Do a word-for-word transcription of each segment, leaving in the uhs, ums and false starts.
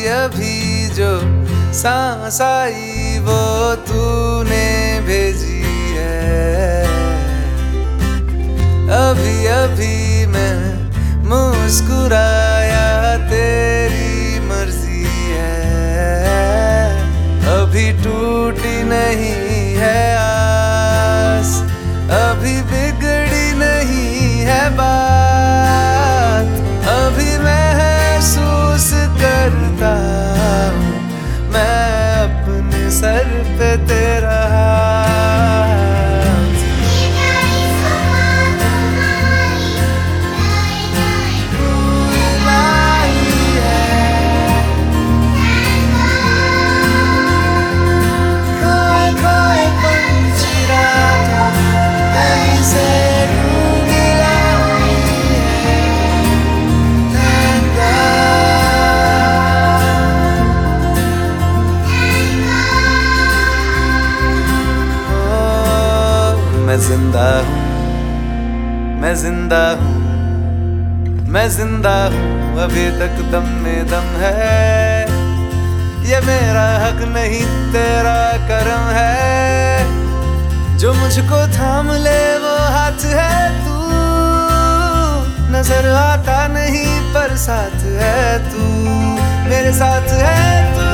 अभी जो सांस आई वो तूने भेजी है। अभी अभी मैं मुस्कुराया तेरी मर्जी है। अभी टूटी नहीं है आस, अभी बिगड़ी नहीं है बात। अभी महसूस करता हूँ मैं अपने सर पे तेरा मैं जिंदा हूँ, मैं जिंदा हूँ, मैं जिंदा हूँ, अभी तक दम में दम है। ये मेरा हक नहीं तेरा करम है, जो मुझको थाम ले वो हाथ है तू। नजर आता नहीं पर साथ है तू, मेरे साथ है तू।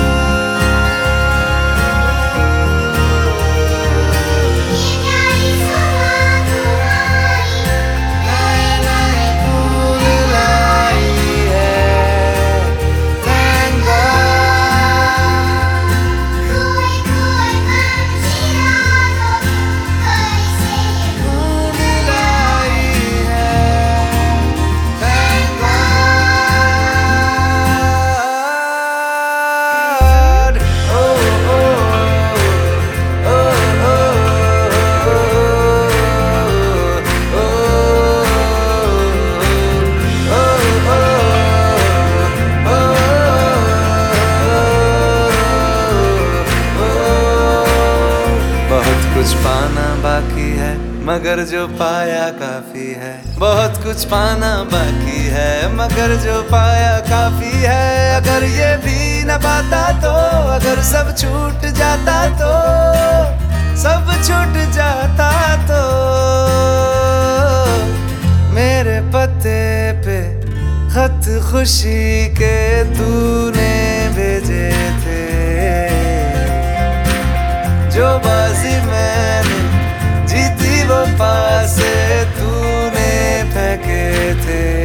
कुछ पाना बाकी है मगर जो पाया काफी है। बहुत कुछ पाना बाकी है मगर जो पाया काफी है। अगर ये भी न पाता तो, अगर सब छूट जाता तो, सब छूट जाता तो मेरे पते पे खत खुशी के तूने भेजे थे। जो बाजी मैंने जीती वो पासे तूने फेंके थे।